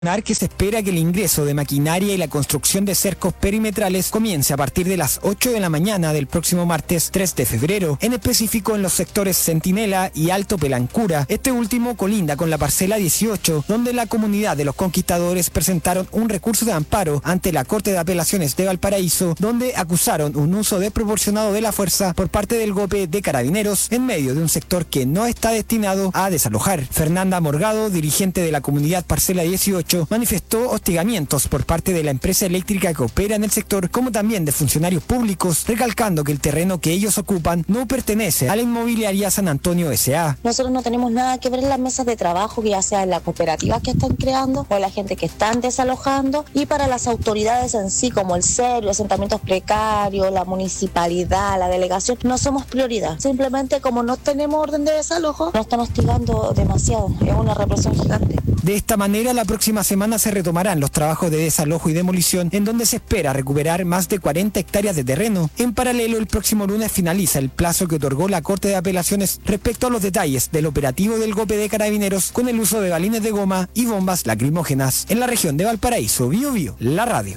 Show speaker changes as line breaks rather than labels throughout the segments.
Que se espera que el ingreso de maquinaria y la construcción de cercos perimetrales comience a partir de las 8 de la mañana del próximo martes 3 de febrero, en específico en los sectores Centinela y Alto Pelancura. Este último colinda con la parcela 18, donde la comunidad de los conquistadores presentaron un recurso de amparo ante la Corte de Apelaciones de Valparaíso, donde acusaron un uso desproporcionado de la fuerza por parte del GOPE de Carabineros en medio de un sector que no está destinado a desalojar. Fernanda Morgado, dirigente de la comunidad Parcela 18, manifestó hostigamientos por parte de la empresa eléctrica que opera en el sector, como también de funcionarios públicos, recalcando que el terreno que ellos ocupan no pertenece a la inmobiliaria San Antonio S.A.
Nosotros no tenemos nada que ver en las mesas de trabajo, que ya sea en las cooperativas que están creando o la gente que están desalojando, y para las autoridades en sí, como el CER, los asentamientos precarios, la municipalidad, la delegación, no somos prioridad. Simplemente como no tenemos orden de desalojo, nos están hostigando demasiado, es una represión gigante.
De esta manera, la próxima semana se retomarán los trabajos de desalojo y demolición, en donde se espera recuperar más de 40 hectáreas de terreno. En paralelo, el próximo lunes finaliza el plazo que otorgó la Corte de Apelaciones respecto a los detalles del operativo del GOPE de Carabineros con el uso de balines de goma y bombas lacrimógenas. En la región de Valparaíso, Bio Bio, la radio.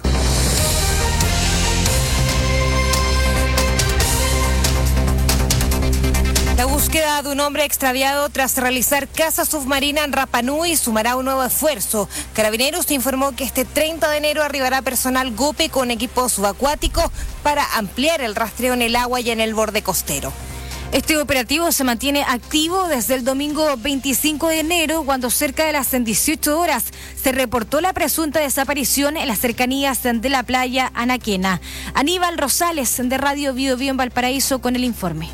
La búsqueda de un hombre extraviado tras realizar caza submarina en Rapa Nui sumará un nuevo esfuerzo. Carabineros informó que este 30 de enero arribará personal GOPE con equipo subacuático para ampliar el rastreo en el agua y en el borde costero. Este operativo se mantiene activo desde el domingo 25 de enero, cuando cerca de las 18 horas se reportó la presunta desaparición en las cercanías de la playa Anaquena. Aníbal Rosales, de Radio Bio Bio en Valparaíso, con el informe.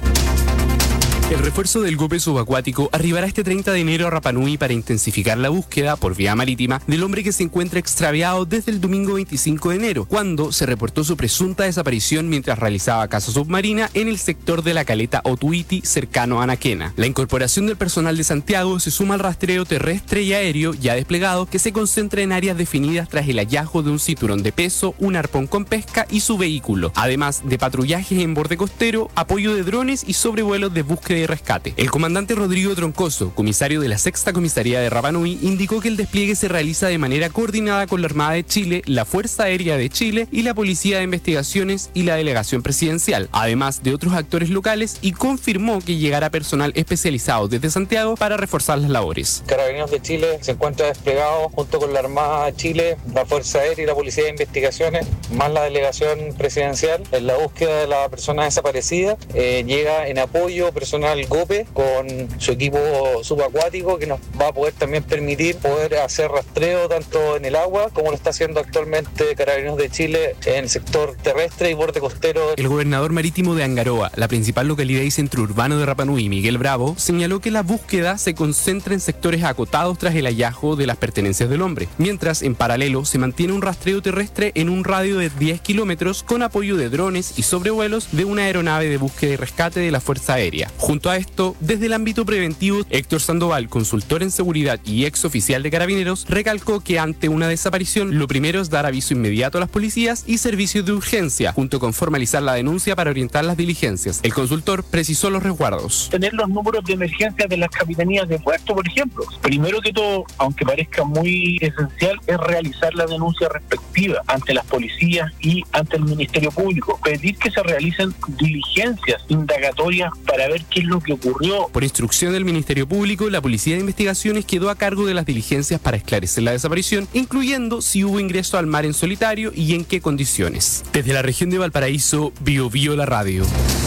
El refuerzo del GOPE subacuático arribará este 30 de enero a Rapa Nui para intensificar la búsqueda por vía marítima del hombre que se encuentra extraviado desde el domingo 25 de enero, cuando se reportó su presunta desaparición mientras realizaba caza submarina en el sector de la caleta Otuiti, cercano a Anaquena. La incorporación del personal de Santiago se suma al rastreo terrestre y aéreo ya desplegado, que se concentra en áreas definidas tras el hallazgo de un cinturón de peso, un arpón con pesca y su vehículo, además de patrullajes en borde costero, apoyo de drones y sobrevuelos de búsqueda y rescate. El comandante Rodrigo Troncoso, comisario de la Sexta Comisaría de Rapa Nui, indicó que el despliegue se realiza de manera coordinada con la Armada de Chile, la Fuerza Aérea de Chile y la Policía de Investigaciones y la Delegación Presidencial, además de otros actores locales, y confirmó que llegará personal especializado desde Santiago para reforzar las labores.
Carabineros de Chile se encuentra desplegado junto con la Armada de Chile, la Fuerza Aérea y la Policía de Investigaciones, más la Delegación Presidencial, en la búsqueda de la persona desaparecida. Llega en apoyo personal GOPE con su equipo subacuático, que nos va a poder también permitir poder hacer rastreo tanto en el agua como lo está haciendo actualmente Carabineros de Chile en el sector terrestre y borde costero.
El gobernador marítimo de Angaroa, la principal localidad y centro urbano de Rapa Nui, Miguel Bravo, señaló que la búsqueda se concentra en sectores acotados tras el hallazgo de las pertenencias del hombre, mientras en paralelo se mantiene un rastreo terrestre en un radio de 10 kilómetros con apoyo de drones y sobrevuelos de una aeronave de búsqueda y rescate de la Fuerza Aérea. Junto a esto, desde el ámbito preventivo, Héctor Sandoval, consultor en seguridad y ex oficial de Carabineros, recalcó que ante una desaparición lo primero es dar aviso inmediato a las policías y servicios de urgencia, junto con formalizar la denuncia para orientar las diligencias. El consultor precisó los resguardos.
Tener los números de emergencia de las capitanías de puerto, por ejemplo. Primero que todo, aunque parezca muy esencial, es realizar la denuncia respectiva ante las policías y ante el Ministerio Público. Pedir que se realicen diligencias indagatorias para ver qué es lo que ocurrió.
Por instrucción del Ministerio Público, la Policía de Investigaciones quedó a cargo de las diligencias para esclarecer la desaparición, incluyendo si hubo ingreso al mar en solitario y en qué condiciones. Desde la región de Valparaíso, Bio Bio la radio.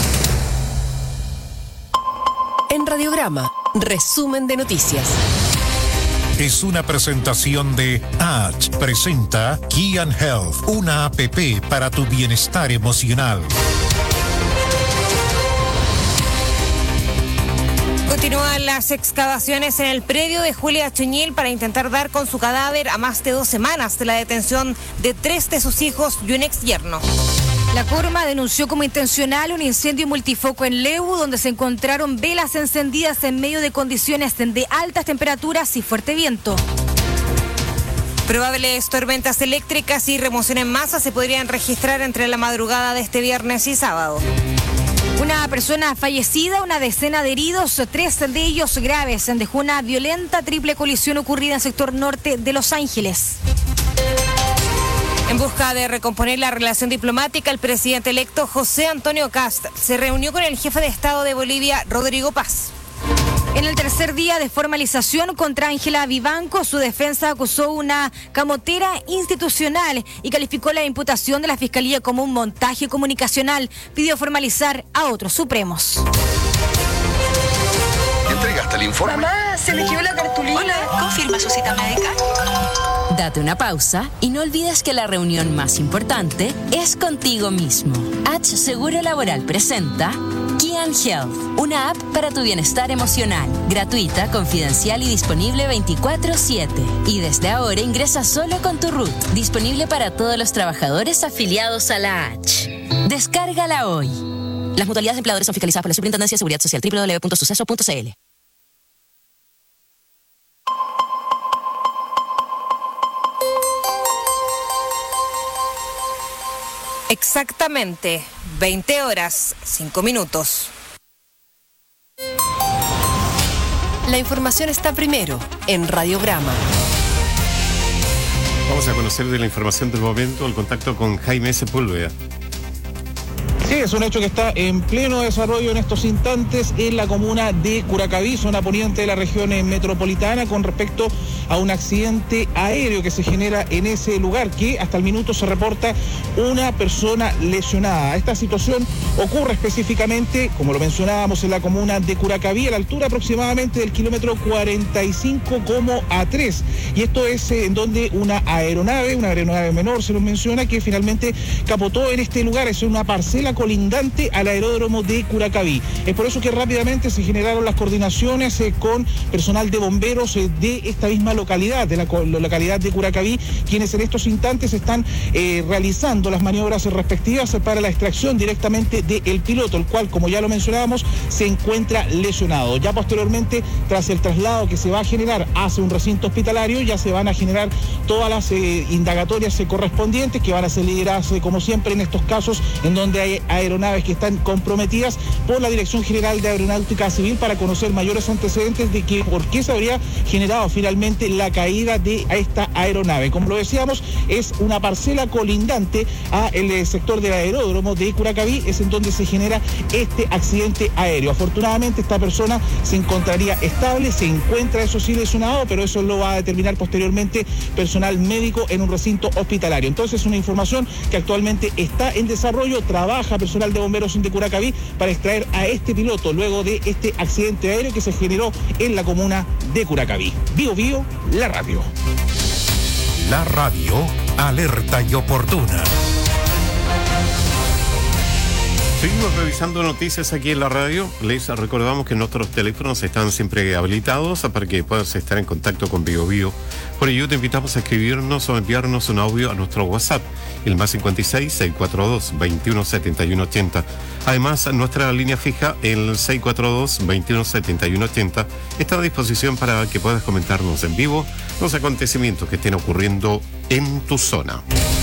En Radiograma, resumen de noticias.
Es una presentación de H. Presenta Key and Health, una app para tu bienestar emocional.
Continúan las excavaciones en el predio de Julia Chuñil para intentar dar con su cadáver a más de 2 semanas de la detención de 3 de sus hijos y un ex yerno. La Corma denunció como intencional un incendio multifoco en Lebu, donde se encontraron velas encendidas en medio de condiciones de altas temperaturas y fuerte viento. Probables tormentas eléctricas y remoción en masa se podrían registrar entre la madrugada de este viernes y sábado. Una persona fallecida, una decena de heridos, 3 de ellos graves. Dejó una violenta triple colisión ocurrida en el sector norte de Los Ángeles. En busca de recomponer la relación diplomática, el presidente electo José Antonio Kast se reunió con el jefe de Estado de Bolivia, Rodrigo Paz. En el tercer día de formalización contra Ángela Vivanco, su defensa acusó una camotera institucional y calificó la imputación de la Fiscalía como un montaje comunicacional. Pidió formalizar a otros supremos.
¿Entregaste el informe?
Mamá, se me quedó la cartulina.
Hola, ¿confirma su cita médica?
Date una pausa y no olvides que la reunión más importante es contigo mismo. H Seguro Laboral presenta Kian Health, una app para tu bienestar emocional, gratuita, confidencial y disponible 24/7. Y desde ahora ingresa solo con tu RUT, disponible para todos los trabajadores afiliados a la H. Descárgala hoy. Las mutualidades de empleadores son fiscalizadas por la Superintendencia de Seguridad Social, www.suceso.cl.
Exactamente, 20 horas, 5 minutos.
La información está primero en Radiograma.
Vamos a conocer de la información del momento, el contacto con Jaime Sepúlveda.
Sí, es un hecho que está en pleno desarrollo en estos instantes en la comuna de Curacaví, zona poniente de la región metropolitana, con respecto a un accidente aéreo que se genera en ese lugar, que hasta el minuto se reporta una persona lesionada. Esta situación ocurre específicamente, como lo mencionábamos, en la comuna de Curacaví, a la altura aproximadamente del kilómetro 45,3. Y esto es en donde una aeronave menor, se nos menciona, que finalmente capotó en este lugar. Es una parcela colindante al aeródromo de Curacaví. Es por eso que rápidamente se generaron las coordinaciones con personal de bomberos de esta misma localidad, de la localidad de Curacaví, quienes en estos instantes están realizando las maniobras respectivas para la extracción directamente del piloto, el cual, como ya lo mencionábamos, se encuentra lesionado. Ya posteriormente, tras el traslado que se va a generar hacia un recinto hospitalario, ya se van a generar todas las indagatorias correspondientes, que van a ser lideradas, como siempre en estos casos, en donde hay aeronaves que están comprometidas por la Dirección General de Aeronáutica Civil, para conocer mayores antecedentes de por qué se habría generado finalmente la caída de esta aeronave. Como lo decíamos, es una parcela colindante a el sector del aeródromo de Curacaví, es en donde se genera este accidente aéreo. Afortunadamente esta persona se encontraría estable, se encuentra, eso sí, lesionado, pero eso lo va a determinar posteriormente personal médico en un recinto hospitalario. Entonces, una información que actualmente está en desarrollo. Trabaja personal de bomberos de Curacaví para extraer a este piloto luego de este accidente aéreo que se generó en la comuna de Curacaví. Bio Bio, la radio.
La radio, alerta y oportuna.
Seguimos revisando noticias aquí en la radio. Les recordamos que nuestros teléfonos están siempre habilitados para que puedas estar en contacto con Bio Bio. Por ello te invitamos a escribirnos o enviarnos un audio a nuestro WhatsApp, el +56 642 21 71 80. Además, nuestra línea fija, el 642 21 71 80, está a disposición para que puedas comentarnos en vivo los acontecimientos que estén ocurriendo en tu zona.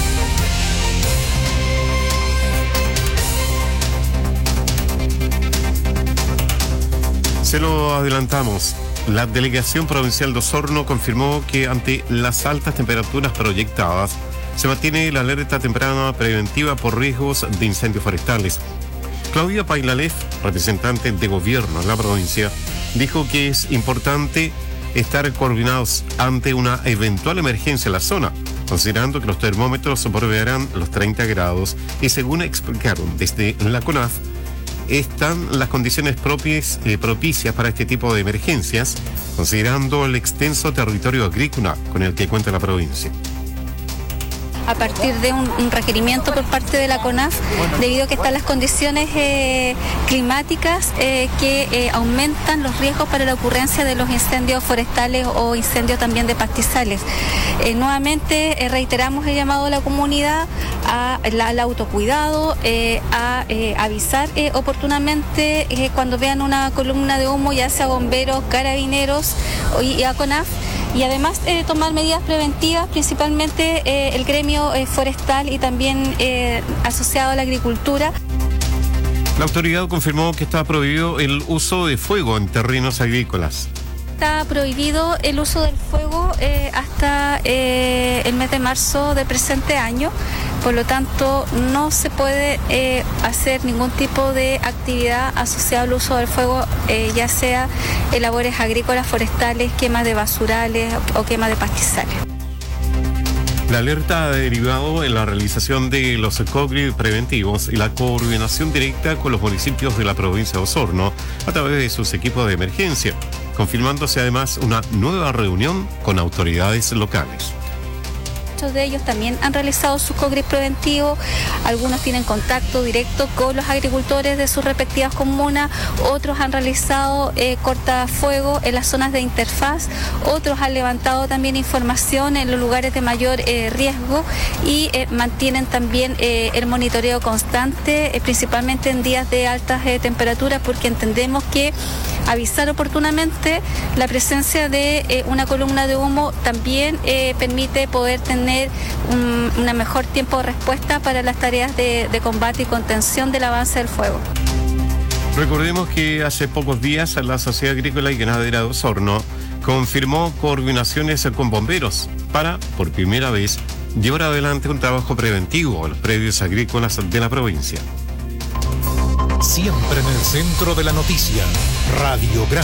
Se lo adelantamos. La Delegación Provincial de Osorno confirmó que ante las altas temperaturas proyectadas se mantiene la alerta temprana preventiva por riesgos de incendios forestales. Claudia Pailalef, representante de gobierno en la provincia, dijo que es importante estar coordinados ante una eventual emergencia en la zona, considerando que los termómetros sobrevivirán los 30 grados y, según explicaron desde la CONAF, están las condiciones propicias para este tipo de emergencias, considerando el extenso territorio agrícola con el que cuenta la provincia.
A partir de un requerimiento por parte de la CONAF, debido a que están las condiciones climáticas que aumentan los riesgos para la ocurrencia de los incendios forestales o incendios también de pastizales. Nuevamente reiteramos el llamado a la comunidad al autocuidado, a avisar oportunamente cuando vean una columna de humo, ya sea bomberos, carabineros y a CONAF. Y además tomar medidas preventivas, principalmente el gremio forestal y también asociado a la agricultura.
La autoridad confirmó que está prohibido el uso de fuego en terrenos agrícolas.
Está prohibido el uso del fuego hasta el mes de marzo del presente año. Por lo tanto, no se puede hacer ningún tipo de actividad asociada al uso del fuego, ya sea en labores agrícolas, forestales, quemas de basurales o quemas de pastizales.
La alerta ha derivado en la realización de los COGRI preventivos y la coordinación directa con los municipios de la provincia de Osorno a través de sus equipos de emergencia, confirmándose además una nueva reunión con autoridades locales.
Muchos de ellos también han realizado sus COGRI preventivos, algunos tienen contacto directo con los agricultores de sus respectivas comunas, otros han realizado cortafuegos en las zonas de interfaz, otros han levantado también información en los lugares de mayor riesgo y mantienen también el monitoreo constante, principalmente en días de altas temperaturas, porque entendemos que avisar oportunamente la presencia de una columna de humo también permite poder tener un mejor tiempo de respuesta para las tareas de combate y contención del avance del fuego.
Recordemos que hace pocos días la Sociedad Agrícola y Ganadera de Osorno confirmó coordinaciones con bomberos para, por primera vez, llevar adelante un trabajo preventivo en los predios agrícolas de la provincia.
Siempre en el centro de la noticia, Radiograma.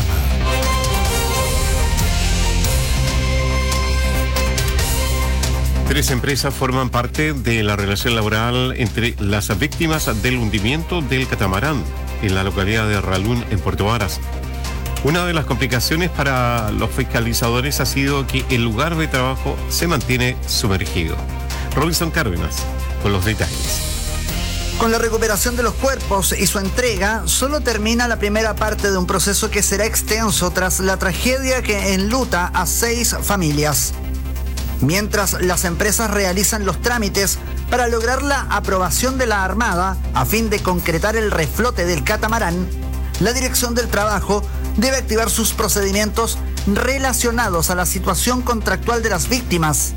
Tres empresas forman parte de la relación laboral entre las víctimas del hundimiento del catamarán en la localidad de Ralún, en Puerto Varas. Una de las complicaciones para los fiscalizadores ha sido que el lugar de trabajo se mantiene sumergido. Robinson Cárdenas con los detalles.
Con la recuperación de los cuerpos y su entrega, solo termina la primera parte de un proceso que será extenso tras la tragedia que enluta a 6 familias. Mientras las empresas realizan los trámites para lograr la aprobación de la Armada a fin de concretar el reflote del catamarán, la Dirección del Trabajo debe activar sus procedimientos relacionados a la situación contractual de las víctimas.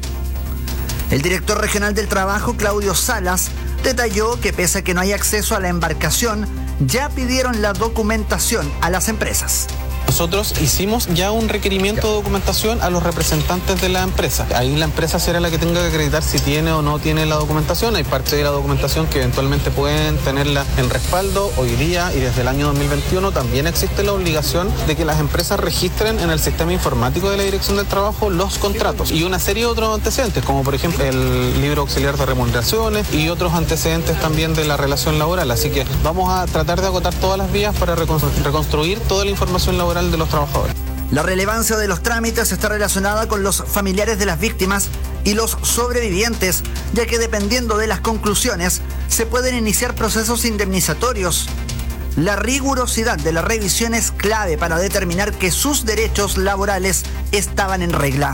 El director regional del Trabajo, Claudio Salas, detalló que pese a que no hay acceso a la embarcación, ya pidieron la documentación a las empresas.
Nosotros hicimos ya un requerimiento de documentación a los representantes de la empresa. Ahí la empresa será la que tenga que acreditar si tiene o no tiene la documentación. Hay parte de la documentación que eventualmente pueden tenerla en respaldo. Hoy día y desde el año 2021 también existe la obligación de que las empresas registren en el sistema informático de la Dirección del Trabajo los contratos y una serie de otros antecedentes, como por ejemplo el libro auxiliar de remuneraciones y otros antecedentes también de la relación laboral. Así que vamos a tratar de agotar todas las vías para reconstruir toda la información laboral de los trabajadores.
La relevancia de los trámites está relacionada con los familiares de las víctimas y los sobrevivientes, ya que dependiendo de las conclusiones se pueden iniciar procesos indemnizatorios. La rigurosidad de la revisión es clave para determinar que sus derechos laborales estaban en regla.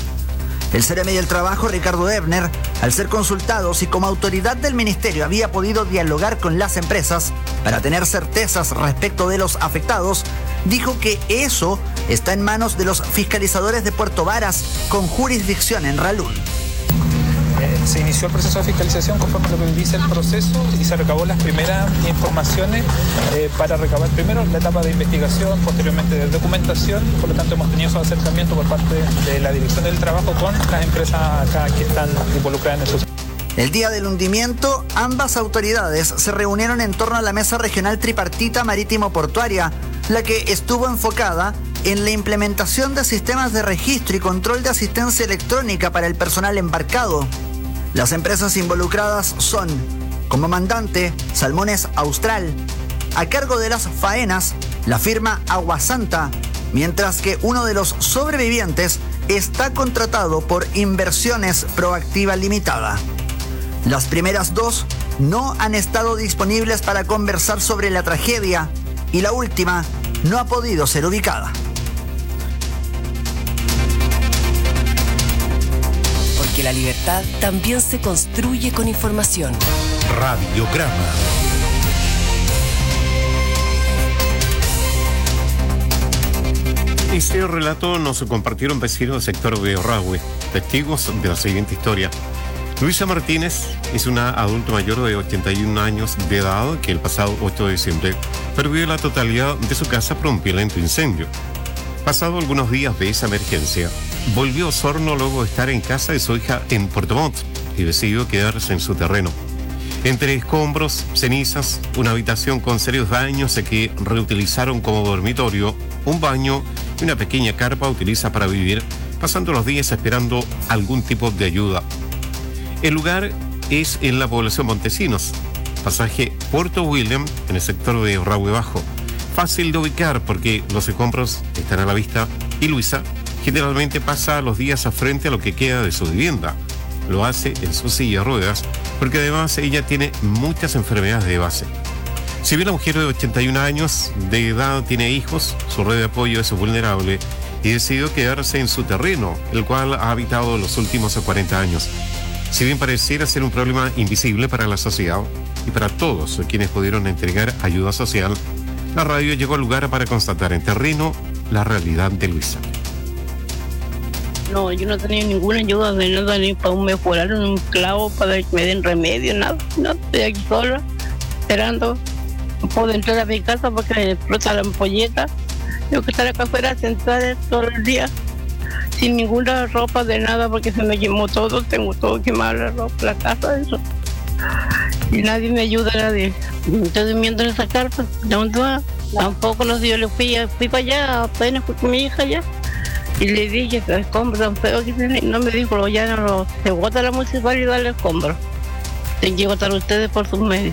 El Ceremi del Trabajo, Ricardo Ebner, al ser consultado si como autoridad del ministerio había podido dialogar con las empresas para tener certezas respecto de los afectados, dijo que eso está en manos de los fiscalizadores de Puerto Varas con jurisdicción en Ralún.
Se inició el proceso de fiscalización conforme a lo que dice el proceso y se recabó las primeras informaciones para recabar primero la etapa de investigación, posteriormente de documentación. Por lo tanto, hemos tenido esos acercamientos por parte de la Dirección del Trabajo con las empresas acá que están involucradas en el proceso.
El día del hundimiento, ambas autoridades se reunieron en torno a la Mesa Regional Tripartita Marítimo-Portuaria, la que estuvo enfocada en la implementación de sistemas de registro y control de asistencia electrónica para el personal embarcado. Las empresas involucradas son, como mandante, Salmones Austral. A cargo de las faenas, la firma Agua Santa, mientras que uno de los sobrevivientes está contratado por Inversiones Proactiva Limitada. Las primeras dos no han estado disponibles para conversar sobre la tragedia y la última no ha podido ser ubicada.
Porque la libertad también se construye con información.
Radiograma.
Este relato nos compartieron vecinos del sector de Orrahue, testigos de la siguiente historia. Luisa Martínez es una adulta mayor de 81 años de edad que el pasado 8 de diciembre perdió la totalidad de su casa por un violento incendio. Pasado algunos días de esa emergencia, volvió a Osorno luego de estar en casa de su hija en Puerto Montt y decidió quedarse en su terreno. Entre escombros, cenizas, una habitación con serios daños que reutilizaron como dormitorio, un baño y una pequeña carpa utiliza para vivir, pasando los días esperando algún tipo de ayuda. El lugar es en la población Montesinos, pasaje Puerto William, en el sector de Rahue Bajo. Fácil de ubicar porque los escombros están a la vista y Luisa generalmente pasa los días a frente a lo que queda de su vivienda. Lo hace en su silla de ruedas porque además ella tiene muchas enfermedades de base. Si bien la mujer de 81 años de edad tiene hijos, su red de apoyo es vulnerable y decidió quedarse en su terreno, el cual ha habitado los últimos 40 años. Si bien pareciera ser un problema invisible para la sociedad y para todos quienes pudieron entregar ayuda social, la radio llegó al lugar para constatar en terreno la realidad de Luisa.
No, yo no tenía ninguna ayuda de nada, ni para mejorar un clavo, para que me den remedio, nada. No, estoy aquí sola, esperando. No puedo entrar a mi casa porque me explota la ampolleta. Tengo que estar acá afuera sentada todo el día, sin ninguna ropa de nada, porque se me quemó todo. Tengo todo quemado, la ropa, la casa, eso. Y nadie me ayuda, nadie. Estoy durmiendo en esa carpa. ¿Dónde va? Tampoco los días fui para allá, apenas fui con mi hija allá. Y le dije que el escombro tan feo que tiene. No me dijo, ya no se vota la municipalidad el escombro. Tienen que votar ustedes por sus medios.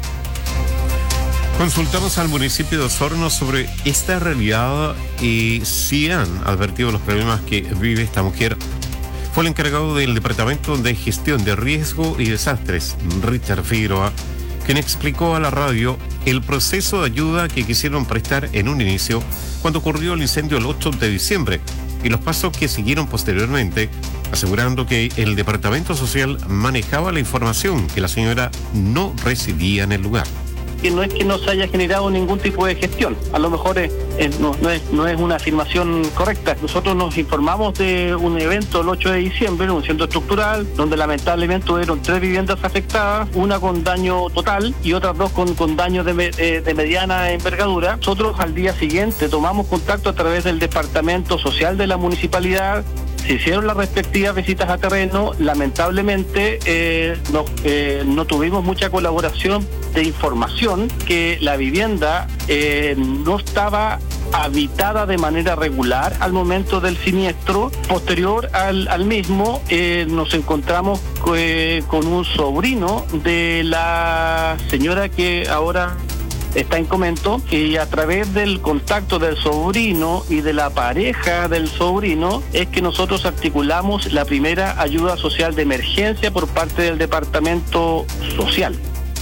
Consultamos al municipio de Osorno sobre esta realidad y si han advertido los problemas que vive esta mujer. Fue el encargado del Departamento de Gestión de Riesgo y Desastres, Richard Figueroa, quien explicó a la radio el proceso de ayuda que quisieron prestar en un inicio cuando ocurrió el incendio el 8 de diciembre y los pasos que siguieron posteriormente, asegurando que el Departamento Social manejaba la información que la señora no residía en el lugar.
Que no es que no se haya generado ningún tipo de gestión, a lo mejor no es una afirmación correcta. Nosotros nos informamos de un evento el 8 de diciembre, un centro estructural, donde lamentablemente hubieron 3 viviendas afectadas, una con daño total y otras 2 con daño de mediana envergadura. Nosotros al día siguiente tomamos contacto a través del Departamento Social de la Municipalidad. Se hicieron las respectivas visitas a terreno. Lamentablemente no tuvimos mucha colaboración de información que la vivienda no estaba habitada de manera regular al momento del siniestro. Posterior al mismo, nos encontramos con un sobrino de la señora que ahora está en comento, y a través del contacto del sobrino y de la pareja del sobrino es que nosotros articulamos la primera ayuda social de emergencia por parte del Departamento Social.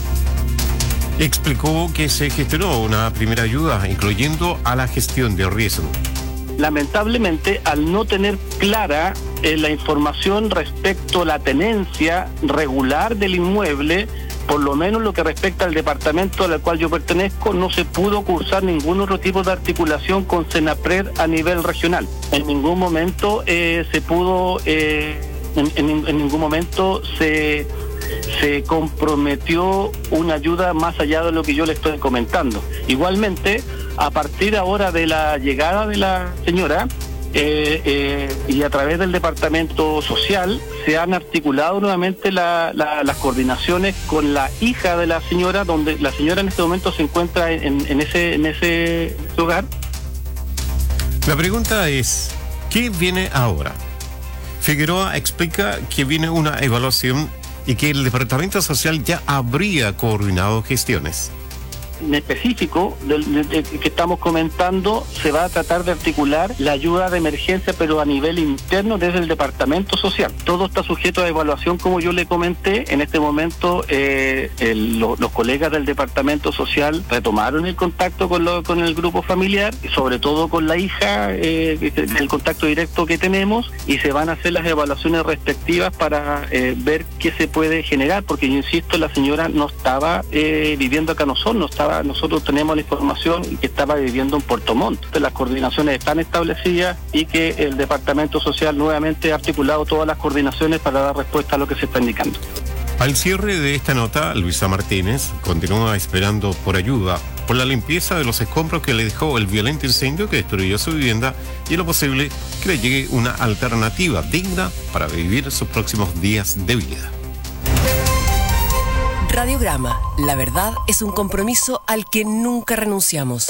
Explicó que se gestionó una primera ayuda, incluyendo a la gestión de riesgo.
Lamentablemente, al no tener clara la información respecto a la tenencia regular del inmueble, por lo menos lo que respecta al departamento al cual yo pertenezco, no se pudo cursar ningún otro tipo de articulación con Senapred a nivel regional. En ningún momento se pudo, en ningún momento se comprometió una ayuda más allá de lo que yo le estoy comentando. Igualmente, a partir ahora de la llegada de la señora, y a través del Departamento Social se han articulado nuevamente las coordinaciones con la hija de la señora, donde la señora en este momento se encuentra en ese lugar.
La pregunta es, ¿qué viene ahora? Figueroa explica que viene una evaluación y que el Departamento Social ya habría coordinado gestiones.
En específico que estamos comentando, se va a tratar de articular la ayuda de emergencia, pero a nivel interno desde el Departamento Social. Todo está sujeto a evaluación, como yo le comenté. En este momento los colegas del Departamento Social retomaron el contacto con el grupo familiar, y sobre todo con la hija, el contacto directo que tenemos, y se van a hacer las evaluaciones respectivas para ver qué se puede generar, porque yo insisto, la señora no estaba viviendo acá en Osorno, no estaba
nosotros tenemos la información que estaba viviendo en Puerto Montt. Las coordinaciones están establecidas y que el Departamento Social nuevamente ha articulado todas las coordinaciones para dar respuesta a lo que se está indicando.
Al cierre de esta nota, Luisa Martínez continúa esperando por ayuda, por la limpieza de los escombros que le dejó el violento incendio que destruyó su vivienda y en lo posible que le llegue una alternativa digna para vivir sus próximos días de vida.
Radiograma, la verdad es un compromiso al que nunca renunciamos.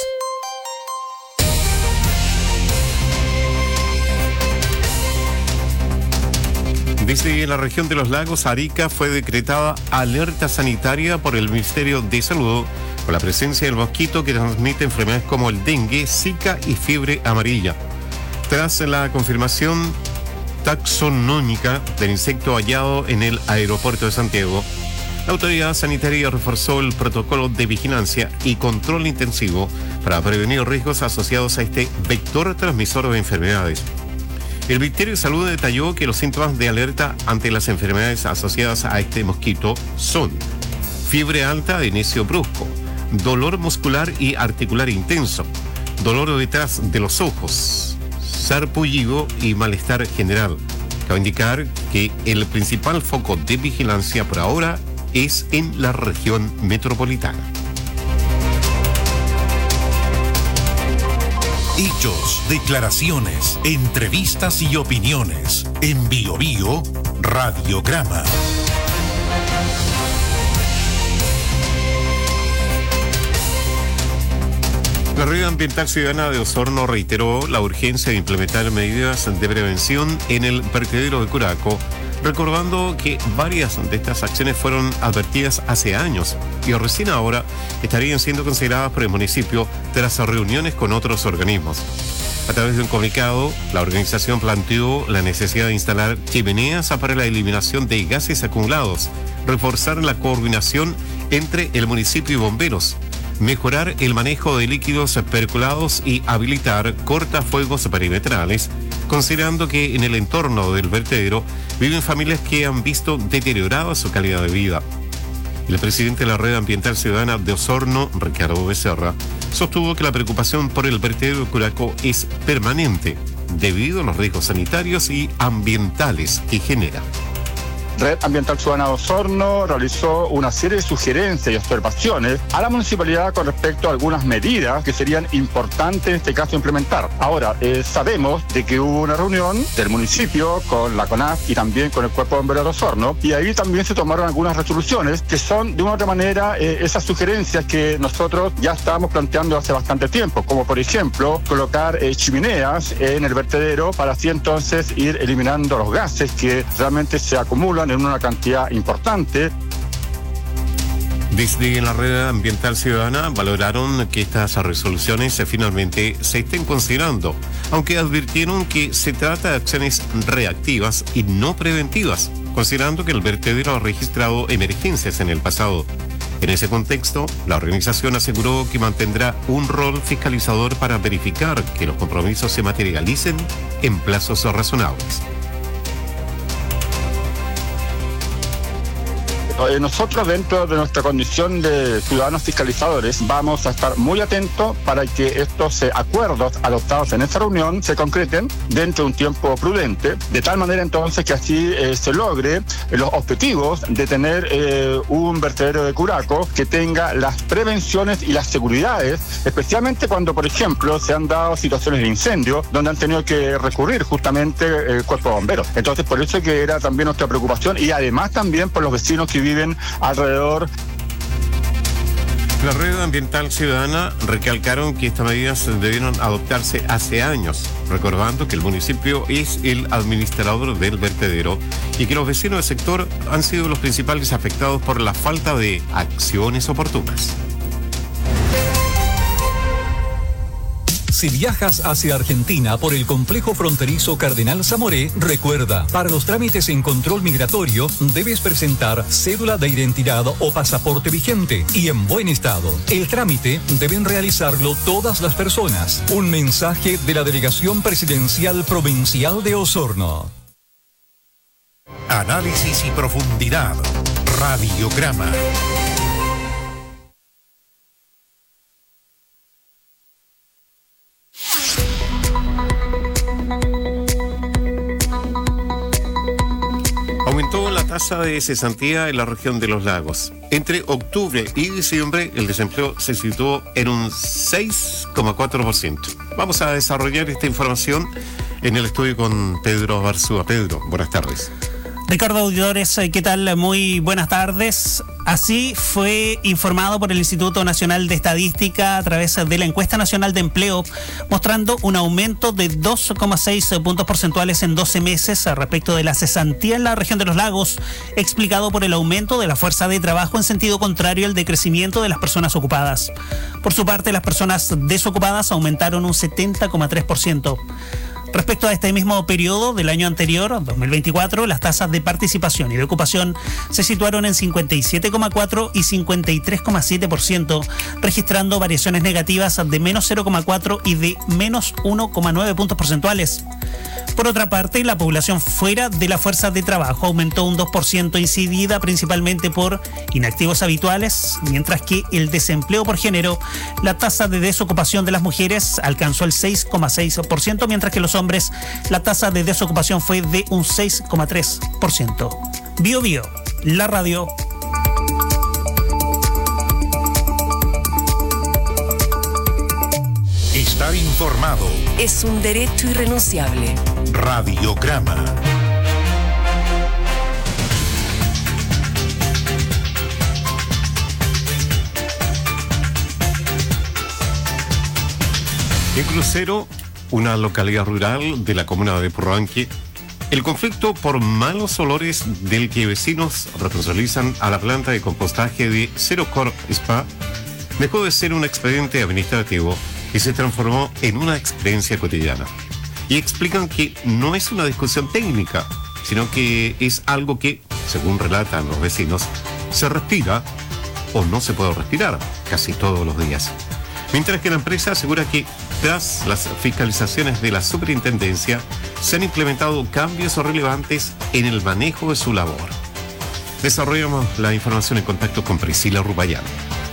Desde la región de los lagos, Arica, fue decretada alerta sanitaria por el Ministerio de Salud por la presencia del mosquito que transmite enfermedades como el dengue, zika y fiebre amarilla. Tras la confirmación taxonómica del insecto hallado en el aeropuerto de Santiago, la autoridad sanitaria reforzó el protocolo de vigilancia y control intensivo para prevenir riesgos asociados a este vector transmisor de enfermedades. El Ministerio de Salud detalló que los síntomas de alerta ante las enfermedades asociadas a este mosquito son fiebre alta de inicio brusco, dolor muscular y articular intenso, dolor detrás de los ojos, sarpullido y malestar general. Cabe indicar que el principal foco de vigilancia por ahora es en la región metropolitana.
Hechos, declaraciones, entrevistas y opiniones. En Bio Bio, Radiograma.
La Red Ambiental Ciudadana de Osorno reiteró la urgencia de implementar medidas de prevención en el vertedero de Curaco, recordando que varias de estas acciones fueron advertidas hace años y recién ahora estarían siendo consideradas por el municipio tras reuniones con otros organismos. A través de un comunicado, la organización planteó la necesidad de instalar chimeneas para la eliminación de gases acumulados, reforzar la coordinación entre el municipio y bomberos, mejorar el manejo de líquidos percolados y habilitar cortafuegos perimetrales, considerando que en el entorno del vertedero viven familias que han visto deteriorada su calidad de vida. El presidente de la Red Ambiental Ciudadana de Osorno, Ricardo Becerra, sostuvo que la preocupación por el vertedero de Curaco es permanente debido a los riesgos sanitarios y ambientales que genera.
Red Ambiental Ciudadana de Osorno realizó una serie de sugerencias y observaciones a la municipalidad con respecto a algunas medidas que serían importantes en este caso implementar. Ahora, sabemos de que hubo una reunión del municipio con la CONAF y también con el Cuerpo de Bomberos de Osorno, y ahí también se tomaron algunas resoluciones que son de una u otra manera esas sugerencias que nosotros ya estábamos planteando hace bastante tiempo, como por ejemplo colocar chimeneas en el vertedero para así entonces ir eliminando los gases que realmente se acumulan en una cantidad importante.
Desde la Red Ambiental Ciudadana valoraron que estas resoluciones finalmente se estén considerando, aunque advirtieron que se trata de acciones reactivas y no preventivas, considerando que el vertedero ha registrado emergencias en el pasado. En ese contexto, la organización aseguró que mantendrá un rol fiscalizador para verificar que los compromisos se materialicen en plazos razonables.
Nosotros, dentro de nuestra condición de ciudadanos fiscalizadores, vamos a estar muy atentos para que estos acuerdos adoptados en esta reunión se concreten dentro de un tiempo prudente, de tal manera entonces que así se logre los objetivos de tener un vertedero de Curaco que tenga las prevenciones y las seguridades, especialmente cuando, por ejemplo, se han dado situaciones de incendio donde han tenido que recurrir justamente el Cuerpo de Bomberos. Entonces, por eso que era también nuestra preocupación, y además también por los vecinos que viven alrededor.
La Red Ambiental Ciudadana recalcaron que estas medidas debieron adoptarse hace años, recordando que el municipio es el administrador del vertedero y que los vecinos del sector han sido los principales afectados por la falta de acciones oportunas.
Si viajas hacia Argentina por el complejo fronterizo Cardenal Zamoré, recuerda, para los trámites en control migratorio debes presentar cédula de identidad o pasaporte vigente y en buen estado. El trámite deben realizarlo todas las personas. Un mensaje de la Delegación Presidencial Provincial de Osorno.
Análisis y profundidad. Radiograma.
tasa de cesantía en la región de los lagos. Entre octubre y diciembre, el desempleo se situó en un 6,4%. Vamos a desarrollar esta información en el estudio con Pedro Barzúa. Pedro, buenas tardes.
Ricardo, auditores, ¿qué tal? Muy buenas tardes. Así fue informado por el Instituto Nacional de Estadística a través de la Encuesta Nacional de Empleo, mostrando un aumento de 2,6 puntos porcentuales en 12 meses respecto de la cesantía en la región de los lagos, explicado por el aumento de la fuerza de trabajo en sentido contrario al decrecimiento de las personas ocupadas. Por su parte, las personas desocupadas aumentaron un 70,3%. Respecto a este mismo periodo del año anterior, 2024, las tasas de participación y de ocupación se situaron en 57,4 y 53,7%, registrando variaciones negativas de menos 0,4 y de menos 1,9 puntos porcentuales. Por otra parte, la población fuera de la fuerza de trabajo aumentó un 2%, incidida principalmente por inactivos habituales, mientras que el desempleo por género, la tasa de desocupación de las mujeres alcanzó el 6,6%, mientras que los hombres, la tasa de desocupación fue de un 6,3%. Bio Bio, la radio.
Estar informado
es un derecho irrenunciable.
Radiograma.
En Crucero, una localidad rural de la comuna de Purranque, el conflicto por malos olores del que vecinos responsabilizan a la planta de compostaje de Zerocor Spa dejó de ser un expediente administrativo y se transformó en una experiencia cotidiana. Y explican que no es una discusión técnica, sino que es algo que, según relatan los vecinos, se respira o no se puede respirar casi todos los días. Mientras que la empresa asegura que tras las fiscalizaciones de la superintendencia se han implementado cambios relevantes en el manejo de su labor. Desarrollamos la información en contacto con Priscila Rubayán.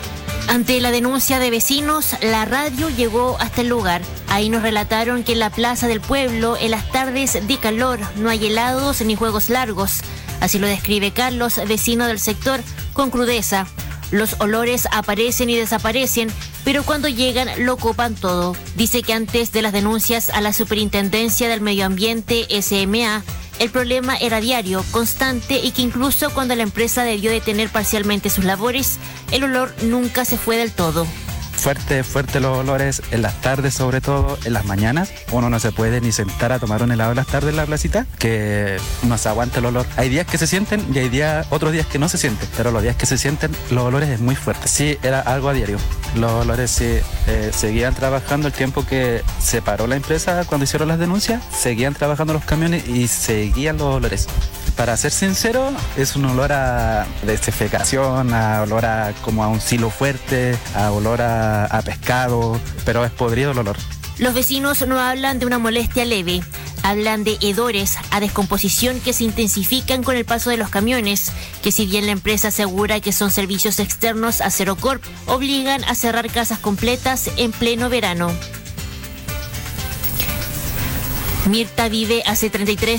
Ante la denuncia de vecinos, la radio llegó hasta el lugar. Ahí nos relataron que en la plaza del pueblo, en las tardes de calor, no hay helados ni juegos largos. Así lo describe Carlos, vecino del sector, con crudeza. Los olores aparecen y desaparecen, pero cuando llegan lo copan todo. Dice que antes de las denuncias a la Superintendencia del Medio Ambiente, SMA, el problema era diario, constante, y que incluso cuando la empresa debió detener parcialmente sus labores, el olor nunca se fue del todo.
Fuerte los olores en las tardes, sobre todo en las mañanas. Uno no se puede ni sentar a tomar un helado en las tardes en la placita, que no se aguanta el olor. Hay días que se sienten y hay otros días que no se sienten, pero los días que se sienten, los olores es muy fuerte. Sí, era algo a diario. Los olores sí, seguían trabajando el tiempo que se paró la empresa cuando hicieron las denuncias, seguían trabajando los camiones y seguían los olores. Para ser sincero, es un olor a desinfección, a olor a como a un silo fuerte, a olor a pescado, pero es podrido el olor.
Los vecinos no hablan de una molestia leve, hablan de hedores a descomposición que se intensifican con el paso de los camiones, que si bien la empresa asegura que son servicios externos a Zerocorp, obligan a cerrar casas completas en pleno verano. Mirta vive hace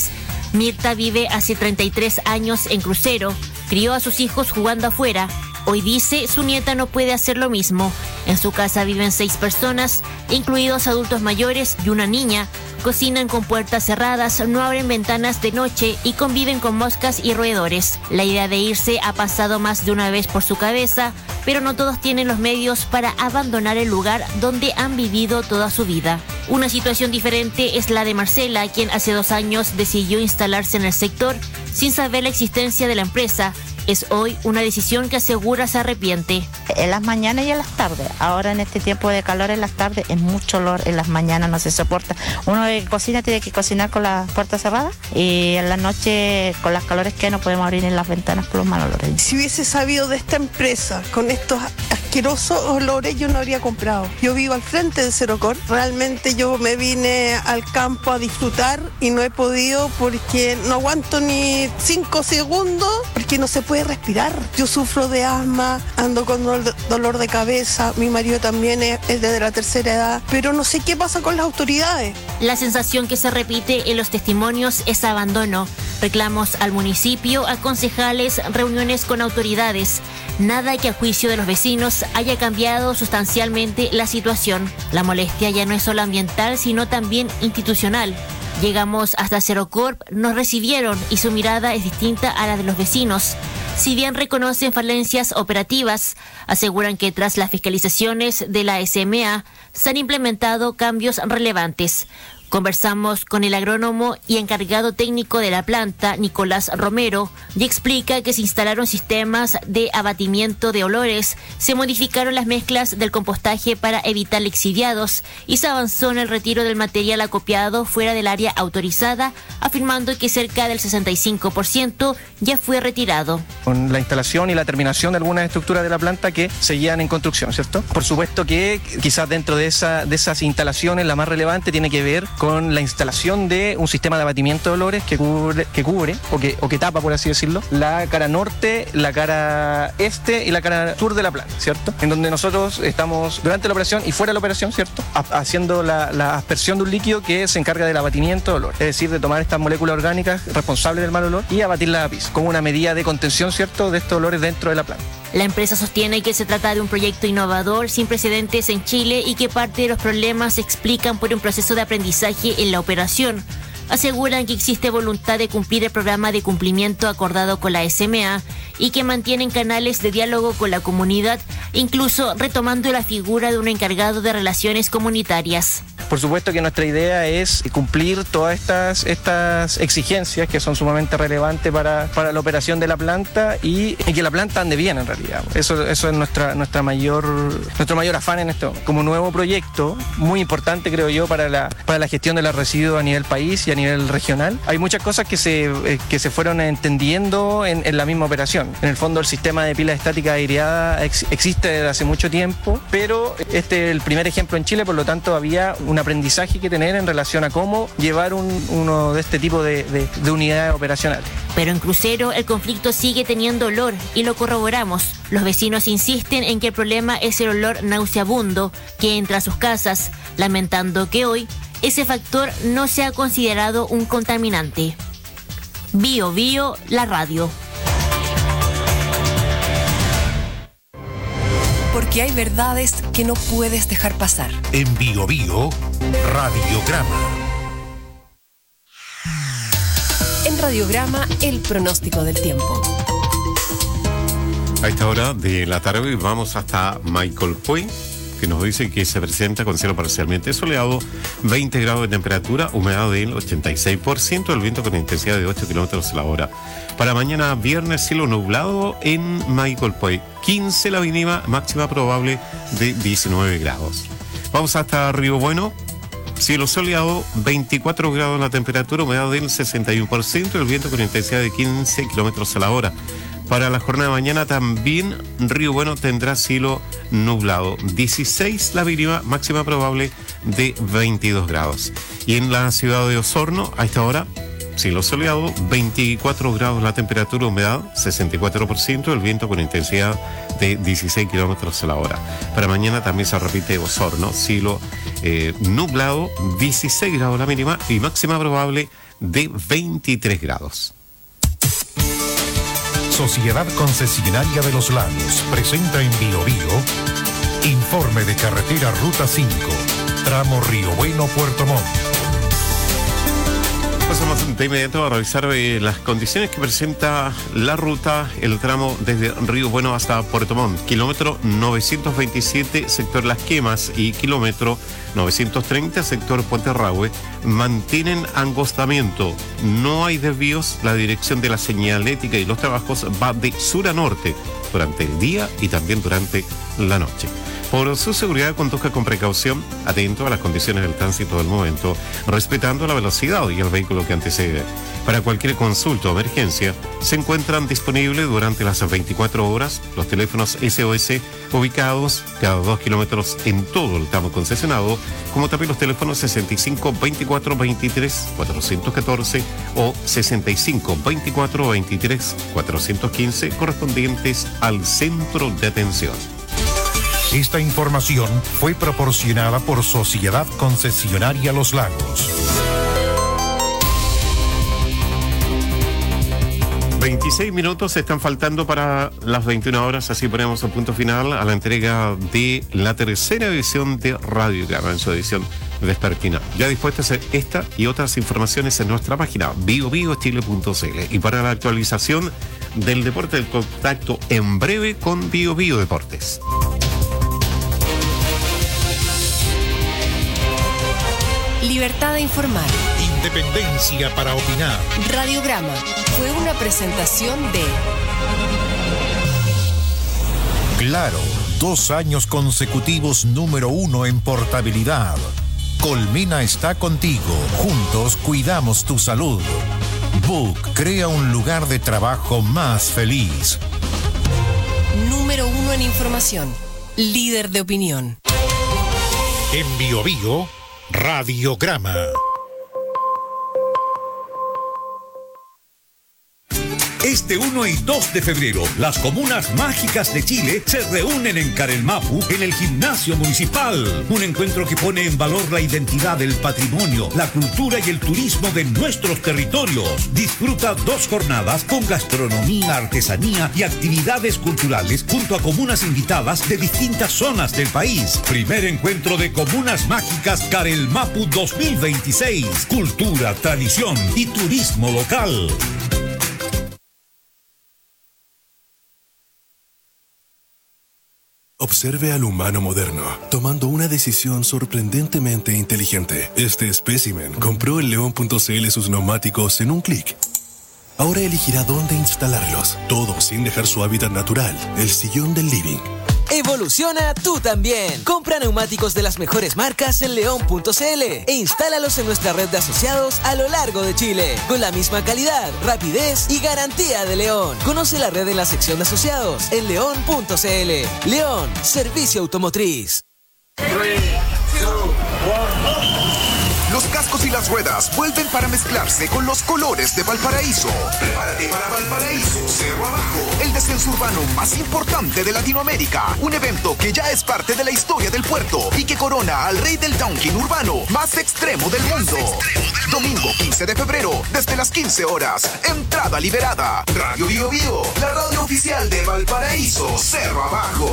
33 años en Crucero, crió a sus hijos jugando afuera. Hoy dice su nieta no puede hacer lo mismo. En su casa viven 6 personas, incluidos adultos mayores y una niña. Cocinan con puertas cerradas, no abren ventanas de noche y conviven con moscas y roedores. La idea de irse ha pasado más de una vez por su cabeza, pero no todos tienen los medios para abandonar el lugar donde han vivido toda su vida. Una situación diferente es la de Marcela, quien hace 2 años decidió instalarse en el sector sin saber la existencia de la empresa. Es hoy una decisión que asegura se arrepiente.
En las mañanas y en las tardes. Ahora en este tiempo de calor en las tardes es mucho olor. En las mañanas no se soporta. Uno que cocina tiene que cocinar con las puertas cerradas y en la noche con las calores que no podemos abrir en las ventanas por los malos olores.
Si hubiese sabido de esta empresa con estos asquerosos olores yo no habría comprado. Yo vivo al frente de Zerocor. Realmente yo me vine al campo a disfrutar y no he podido porque no aguanto ni 5 segundos porque no se puede respirar. Yo sufro de asma, ando con dolor de cabeza, mi marido también es desde la tercera edad, pero no sé qué pasa con las autoridades.
La sensación que se repite en los testimonios es abandono. Reclamos al municipio, a concejales, reuniones con autoridades. Nada que a juicio de los vecinos haya cambiado sustancialmente la situación. La molestia ya no es solo ambiental, sino también institucional. Llegamos hasta Cerocorp, nos recibieron y su mirada es distinta a la de los vecinos. Si bien reconocen falencias operativas, aseguran que tras las fiscalizaciones de la SMA se han implementado cambios relevantes. Conversamos con el agrónomo y encargado técnico de la planta, Nicolás Romero, y explica que se instalaron sistemas de abatimiento de olores, se modificaron las mezclas del compostaje para evitar lixiviados y se avanzó en el retiro del material acopiado fuera del área autorizada, afirmando que cerca del 65% ya fue retirado.
Con la instalación y la terminación de algunas estructuras de la planta que seguían en construcción, ¿cierto? Por supuesto que quizás dentro de esas instalaciones la más relevante tiene que ver con la instalación de un sistema de abatimiento de olores que cubre o que tapa, por así decirlo, la cara norte, la cara este y la cara sur de la planta, ¿cierto? En donde nosotros estamos durante la operación y fuera de la operación, ¿cierto? Haciendo la aspersión de un líquido que se encarga del abatimiento de olor, es decir, de tomar estas moléculas orgánicas responsables del mal olor y abatirlas a piso, como una medida de contención, ¿cierto?, de estos olores dentro de la planta.
La empresa sostiene que se trata de un proyecto innovador sin precedentes en Chile y que parte de los problemas se explican por un proceso de aprendizaje en la operación. Aseguran que existe voluntad de cumplir el programa de cumplimiento acordado con la SMA y que mantienen canales de diálogo con la comunidad, incluso retomando la figura de un encargado de relaciones comunitarias.
Por supuesto que nuestra idea es cumplir todas estas exigencias que son sumamente relevantes para la operación de la planta y que la planta ande bien en realidad. Eso es nuestro mayor afán en esto. Como nuevo proyecto, muy importante creo yo para la gestión de los residuos a nivel país y a nivel regional. Hay muchas cosas que se fueron entendiendo en la misma operación. En el fondo el sistema de pilas estáticas aireadas existe desde hace mucho tiempo, pero este es el primer ejemplo en Chile, por lo tanto había un aprendizaje que tener en relación a cómo llevar uno de este tipo de unidades operacionales.
Pero en Crucero el conflicto sigue teniendo olor y lo corroboramos. Los vecinos insisten en que el problema es el olor nauseabundo que entra a sus casas, lamentando que hoy ese factor no se ha considerado un contaminante. Bio Bio, la radio.
Porque hay verdades que no puedes dejar pasar.
En Bio Bio, Radiograma.
En Radiograma, el pronóstico del tiempo.
A esta hora de la tarde vamos hasta Michael Point, que nos dice que se presenta con cielo parcialmente soleado, 20 grados de temperatura, humedad del 86%, el viento con intensidad de 8 kilómetros a la hora. Para mañana viernes, cielo nublado en Michael Point, 15 la mínima, máxima probable de 19 grados. Vamos hasta Río Bueno, cielo soleado, 24 grados la temperatura, humedad del 61%, el viento con intensidad de 15 kilómetros a la hora. Para la jornada de mañana también Río Bueno tendrá cielo nublado, 16 la mínima, máxima probable de 22 grados. Y en la ciudad de Osorno, a esta hora, cielo soleado, 24 grados la temperatura, humedad 64%, el viento con intensidad de 16 kilómetros a la hora. Para mañana también se repite Osorno, cielo nublado, 16 grados la mínima y máxima probable de 23 grados.
Sociedad Concesionaria de los Lagos presenta en Bio Bio informe de carretera Ruta 5, tramo Río Bueno, Puerto Montt.
Pasamos de inmediato a revisar las condiciones que presenta la ruta, el tramo desde Río Bueno hasta Puerto Montt. Kilómetro 927, sector Las Quemas, y kilómetro 930, sector Puente Rahue, mantienen angostamiento. No hay desvíos. La dirección de la señalética y los trabajos va de sur a norte durante el día y también durante la noche. Por su seguridad, conduzca con precaución, atento a las condiciones del tránsito del momento, respetando la velocidad y el vehículo que antecede. Para cualquier consulta o emergencia, se encuentran disponibles durante las 24 horas los teléfonos SOS ubicados cada 2 kilómetros en todo el tramo concesionado, como también los teléfonos 65 24 23 414 o 65 24 23 415 correspondientes al centro de atención.
Esta información fue proporcionada por Sociedad Concesionaria Los Lagos.
16 minutos están faltando para las 21 horas, así ponemos el punto final a la entrega de la tercera edición de Radio Grama en su edición vespertina. Ya dispuesta a hacer esta y otras informaciones en nuestra página biobiochile.cl. Y para la actualización del deporte, el contacto en breve con Bio Deportes.
Libertad de informar.
Independencia para opinar.
Radiograma fue una presentación de
Claro, 2 años consecutivos número 1 en portabilidad. Colmena está contigo. Juntos cuidamos tu salud. Book crea un lugar de trabajo más feliz.
número 1 en información. Líder de opinión.
En Bio Radiograma.
Este 1 y 2 de febrero, las comunas mágicas de Chile se reúnen en Carelmapu en el Gimnasio Municipal. Un encuentro que pone en valor la identidad del patrimonio, la cultura y el turismo de nuestros territorios. Disfruta 2 jornadas con gastronomía, artesanía y actividades culturales junto a comunas invitadas de distintas zonas del país. Primer encuentro de comunas mágicas Carelmapu 2026. Cultura, tradición y turismo local.
Observe al humano moderno, tomando una decisión sorprendentemente inteligente. Este espécimen compró en León.cl sus neumáticos en un clic. Ahora elegirá dónde instalarlos, todo sin dejar su hábitat natural, el sillón del living.
Evoluciona tú también. Compra neumáticos de las mejores marcas en León.cl e instálalos en nuestra red de asociados a lo largo de Chile, con la misma calidad, rapidez y garantía de León. Conoce la red en la sección de asociados en León.cl. León, servicio automotriz.
3, 2, 1. Los cascos y las ruedas vuelven para mezclarse con los colores de Valparaíso. Prepárate para Valparaíso Cerro Abajo, el descenso urbano más importante de Latinoamérica. Un evento que ya es parte de la historia del puerto y que corona al rey del downhill urbano más extremo del mundo. Domingo 15 de febrero, desde las 15 horas. Entrada liberada. Radio Bio, la radio oficial de Valparaíso Cerro Abajo.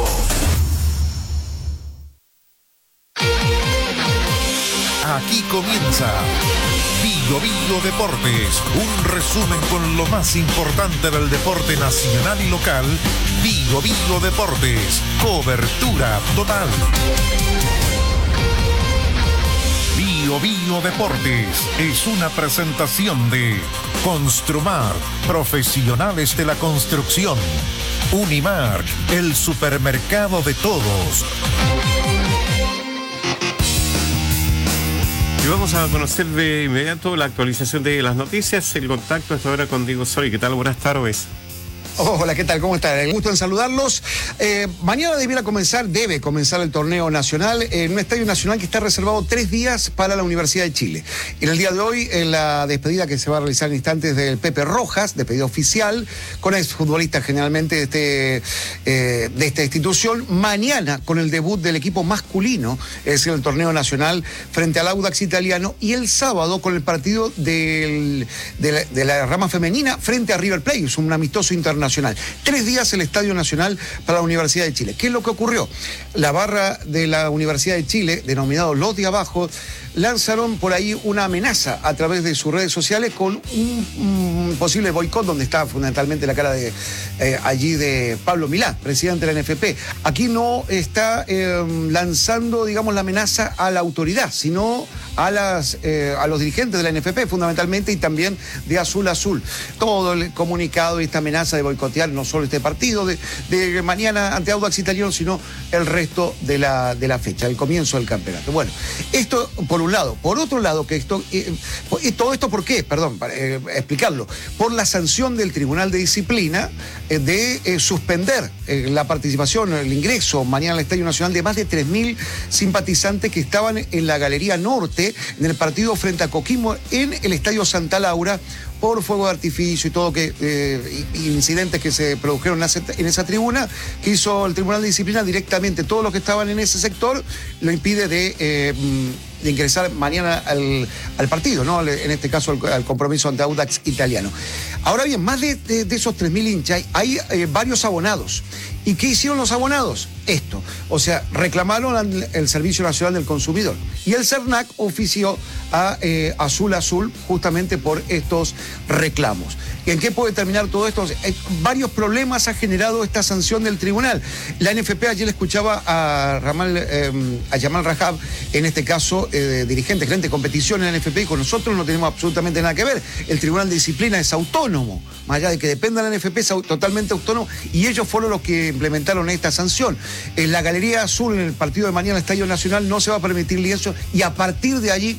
Aquí comienza Bio Deportes, un resumen con lo más importante del deporte nacional y local. Bio Deportes, cobertura total. Bio Deportes es una presentación de Construmar, profesionales de la construcción. Unimark, el supermercado de todos.
Y vamos a conocer de inmediato la actualización de las noticias. El contacto hasta ahora con Diego Soy. ¿Qué tal? Buenas tardes.
Hola, ¿qué tal? ¿Cómo están? El gusto en saludarlos. Mañana debe comenzar el torneo nacional en un estadio nacional que está reservado 3 días para la Universidad de Chile. En el día de hoy, en la despedida que se va a realizar en instantes del Pepe Rojas, despedida oficial, con exfutbolistas generalmente de esta institución. Mañana, con el debut del equipo masculino, es decir, el torneo nacional frente al Audax Italiano. Y el sábado, con el partido de la rama femenina frente a River Plate. Es un amistoso internacional. 3 días el Estadio Nacional para la Universidad de Chile. ¿Qué es lo que ocurrió? La barra de la Universidad de Chile, denominado Los de Abajo, lanzaron por ahí una amenaza a través de sus redes sociales con un posible boicot, donde está fundamentalmente la cara de allí de Pablo Milá, presidente de la NFP. Aquí no está lanzando, digamos, la amenaza a la autoridad, sino a los dirigentes de la NFP fundamentalmente, y también de Azul Azul. Todo el comunicado y esta amenaza de boicotear no solo este partido de mañana ante Audax Italiano, sino el resto de la fecha, el comienzo del campeonato. Bueno, esto por un lado. Por otro lado, todo esto ¿por qué? Perdón, para explicarlo. Por la sanción del Tribunal de Disciplina de suspender la participación, el ingreso mañana al Estadio Nacional de más de 3.000 simpatizantes que estaban en la Galería Norte en el partido frente a Coquimbo en el Estadio Santa Laura, por fuego de artificio y todo incidentes que se produjeron en esa tribuna, que hizo el Tribunal de Disciplina directamente. Todos los que estaban en ese sector lo impide de ingresar mañana al partido, ¿no? En este caso al compromiso ante Audax Italiano. Ahora bien, más de esos 3.000 hinchas, hay varios abonados. ¿Y qué hicieron los abonados? Esto, o sea, reclamaron el Servicio Nacional del Consumidor. Y el CERNAC ofició a Azul justamente por estos reclamos. ¿Y en qué puede terminar todo esto? Varios problemas ha generado esta sanción del tribunal. La NFP, ayer le escuchaba a Yamal Rajab, en este caso dirigente, gerente de competición en la NFP, y con nosotros no tenemos absolutamente nada que ver. El Tribunal de Disciplina es autónomo, más allá de que dependa de la NFP, es totalmente autónomo, y ellos fueron los que implementaron esta sanción. En la Galería Azul, en el partido de mañana, el Estadio Nacional, no se va a permitir lienzo, y a partir de allí,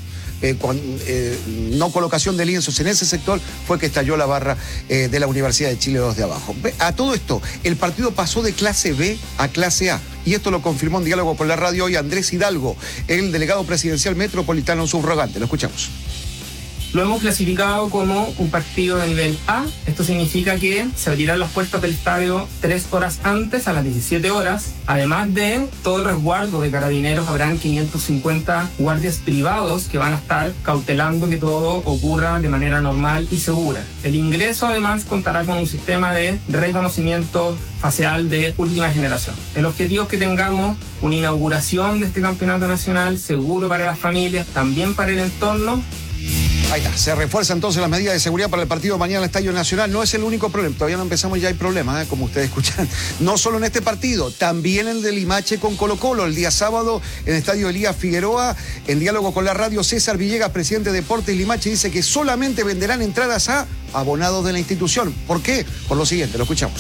no colocación de lienzos en ese sector, fue que estalló la barra de la Universidad de Chile 2 de abajo. A todo esto, el partido pasó de clase B a clase A, y esto lo confirmó en diálogo por la radio hoy Andrés Hidalgo, el delegado presidencial metropolitano subrogante. Lo escuchamos.
Lo hemos clasificado como un partido de nivel A. Esto significa que se abrirán las puertas del estadio 3 horas antes, a las 17 horas. Además de todo el resguardo de carabineros, habrán 550 guardias privados que van a estar cautelando que todo ocurra de manera normal y segura. El ingreso además contará con un sistema de reconocimiento facial de última generación. El objetivo es que tengamos una inauguración de este campeonato nacional seguro para las familias, también para el entorno.
Ahí está, se refuerzan entonces las medidas de seguridad para el partido de mañana en el Estadio Nacional. No es el único problema, todavía no empezamos, ya hay problemas, como ustedes escuchan. No solo en este partido, también en el de Limache con Colo-Colo, el día sábado en el Estadio Elías Figueroa. En diálogo con la radio, César Villegas, presidente de Deportes Limache, dice que solamente venderán entradas a abonados de la institución. ¿Por qué? Por lo siguiente, lo escuchamos.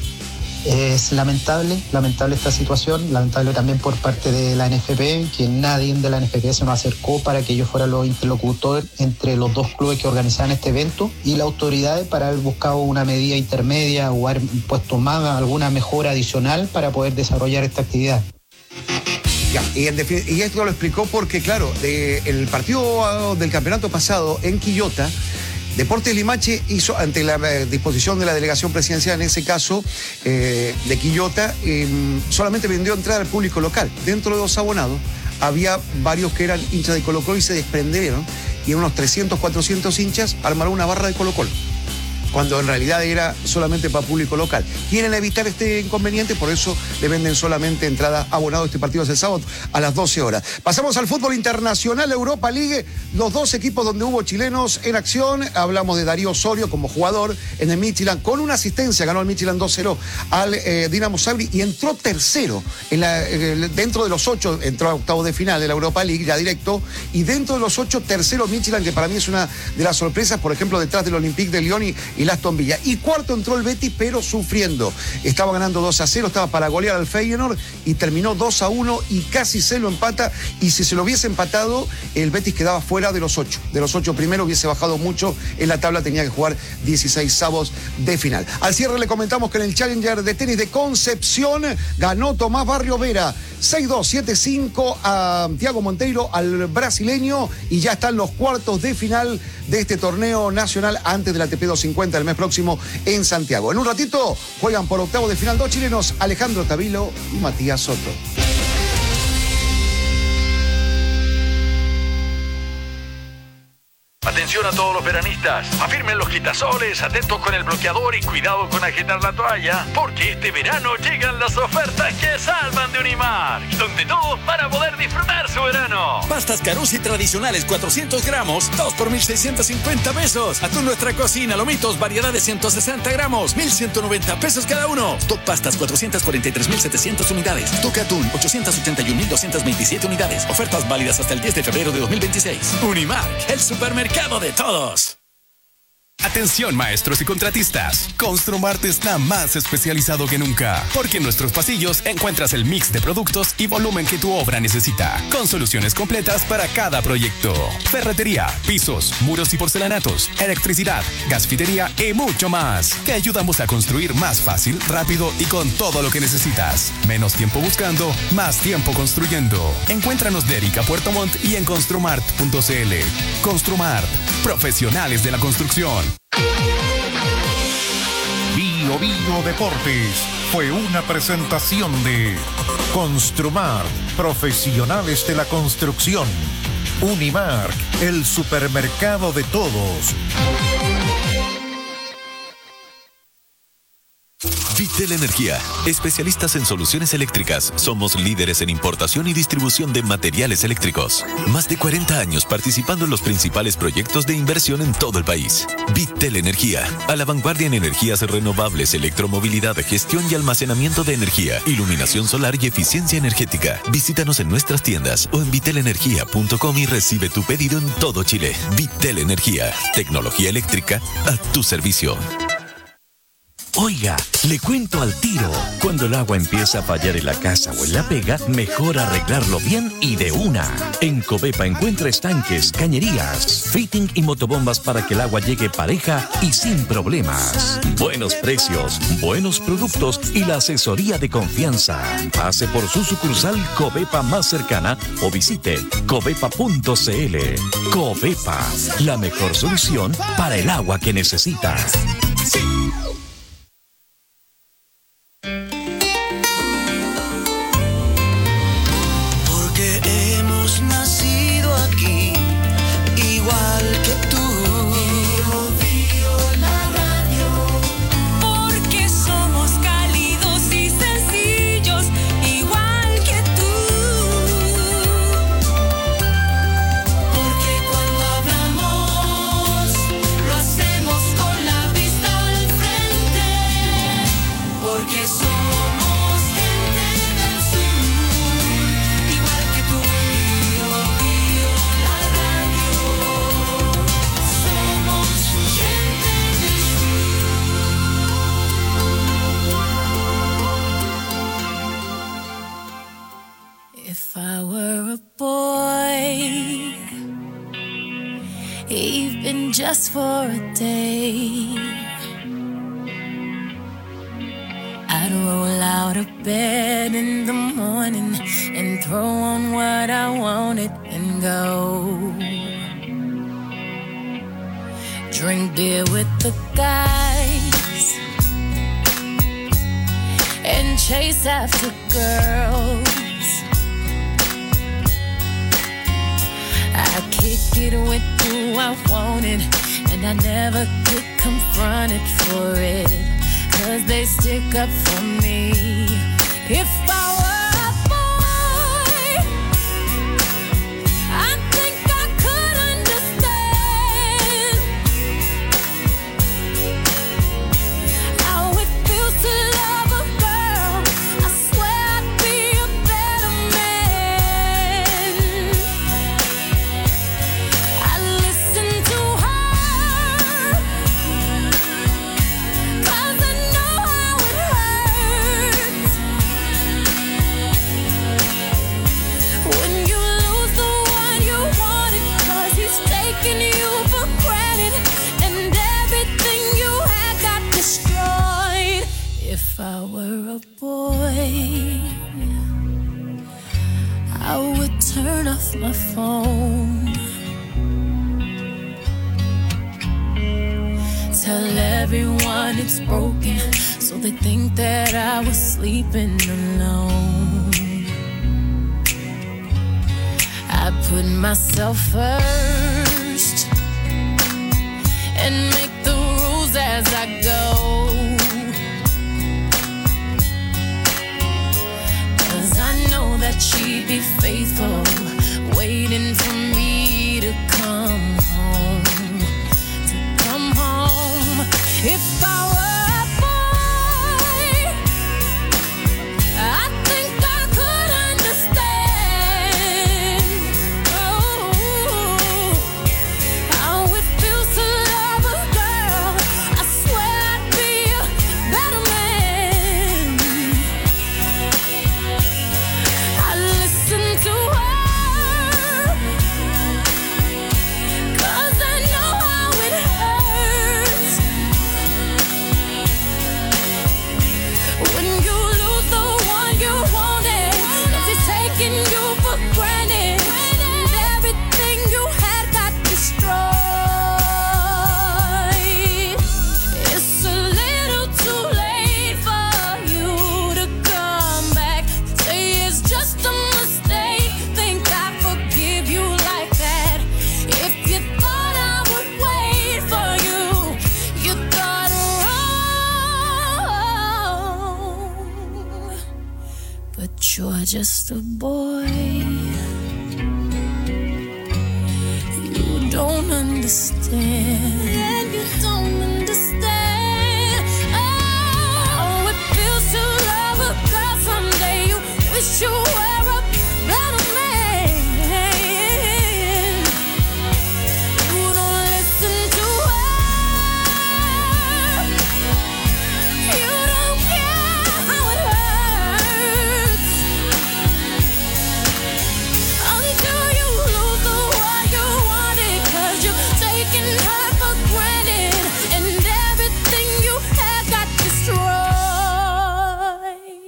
Es lamentable esta situación, lamentable también por parte de la NFP, que nadie de la NFP se nos acercó para que yo fuera los interlocutores entre los dos clubes que organizaban este evento y las autoridades para haber buscado una medida intermedia o haber puesto más alguna mejora adicional para poder desarrollar esta actividad.
Ya, y esto lo explicó porque, claro, el partido del campeonato pasado en Quillota, Deportes Limache hizo, ante la disposición de la delegación presidencial, en ese caso, de Quillota, solamente vendió entrada al público local. Dentro de los abonados había varios que eran hinchas de Colo-Colo y se desprendieron, y unos 300, 400 hinchas armaron una barra de Colo-Colo, cuando en realidad era solamente para público local. Quieren evitar este inconveniente, por eso le venden solamente entrada abonado. Este partido es el sábado a las 12 horas. Pasamos al fútbol internacional, Europa League, los dos equipos donde hubo chilenos en acción. Hablamos de Darío Osorio como jugador en el Midtjylland, con una asistencia, ganó el Midtjylland 2-0 al Dinamo Zagreb y entró tercero dentro de los 8, entró a octavo de final de la Europa League, ya directo, y dentro de los 8, tercero Midtjylland, que para mí es una de las sorpresas, por ejemplo, detrás del Olympique de Lyon y la Aston Villa. Y cuarto entró el Betis, pero sufriendo. Estaba ganando 2-0, estaba para golear al Feyenoord y terminó 2-1 y casi se lo empata. Y si se lo hubiese empatado, el Betis quedaba fuera de los 8. De los 8 primero hubiese bajado mucho en la tabla, tenía que jugar 16avos de final. Al cierre le comentamos que en el Challenger de tenis de Concepción ganó Tomás Barrio Vera 6-2, 7-5 a Thiago Monteiro, al brasileño, y ya están los cuartos de final de este torneo nacional antes del ATP 250 del mes próximo en Santiago. En un ratito juegan por octavo de final dos chilenos, Alejandro Tavilo y Matías Soto.
Atención a todos los veranistas, afirmen los quitasoles, atentos con el bloqueador y cuidado con agitar la toalla, porque este verano llegan las ofertas que salvan de Unimark, donde todo para poder disfrutar su verano.
Pastas Carusi tradicionales 400 gramos, 2 por 1,650 pesos. Atún Nuestra Cocina, lomitos, variedad de 160 gramos, 1,190 pesos cada uno. Top Pastas 443,700 unidades. Toque Atún 881,227 unidades. Ofertas válidas hasta el 10 de febrero de 2026. Unimark, el supermercado de todos.
Atención maestros y contratistas, Construmart está más especializado que nunca, porque en nuestros pasillos encuentras el mix de productos y volumen que tu obra necesita, con soluciones completas para cada proyecto. Ferretería, pisos, muros y porcelanatos, electricidad, gasfitería y mucho más. Te ayudamos a construir más fácil, rápido y con todo lo que necesitas. Menos tiempo buscando, más tiempo construyendo. Encuéntranos de Erika Puerto Montt y en construmart.cl. Construmart, profesionales de la construcción.
Bio Deportes fue una presentación de Construmart, profesionales de la construcción. Unimark, el supermercado de todos.
Vitel Energía, especialistas en soluciones eléctricas. Somos líderes en importación y distribución de materiales eléctricos. Más de 40 años participando en los principales proyectos de inversión en todo el país. Vitel Energía, a la vanguardia en energías renovables, electromovilidad, gestión y almacenamiento de energía, iluminación solar y eficiencia energética. Visítanos en nuestras tiendas o en vitelenergia.com y recibe tu pedido en todo Chile. Vitel Energía, tecnología eléctrica a tu servicio.
Oiga, le cuento al tiro. Cuando el agua empieza a fallar en la casa o en la pega, mejor arreglarlo bien y de una. En Covepa encuentra estanques, cañerías, fitting y motobombas para que el agua llegue pareja y sin problemas. Buenos precios, buenos productos y la asesoría de confianza. Pase por su sucursal Covepa más cercana o visite covepa.cl. Covepa, la mejor solución para el agua que necesita.
Just for a day, I'd roll out of bed in the morning and throw on what I wanted and go drink beer with the guys and chase after girls. I kick it with who I wanted, and I never get confronted for it, 'cause they stick up for me. If I were a boy, I think I could understand how it feels to love a girl. I swear I'd be a better man. I listen to her, 'cause I know how it hurts when you lose the one you wanted, 'cause he's taking you for granted and everything you had got destroyed. If I were a boy, I would turn off my phone, tell everyone it's broken, so they think that I was sleeping alone. I put myself first and make the rules as I go, 'cause I know that she'd be faithful, waiting for me to come home. If I were a boy, I think I could understand how it feels to love a girl. I swear I'd be but you're just a boy. You don't understand. Yeah, you don't understand. Oh, it feels to love a girl someday. You wish you were a better man. You don't listen to her. You don't care how it hurts until you lose the one you wanted, 'cause you're taking her for granted and everything you had got destroyed.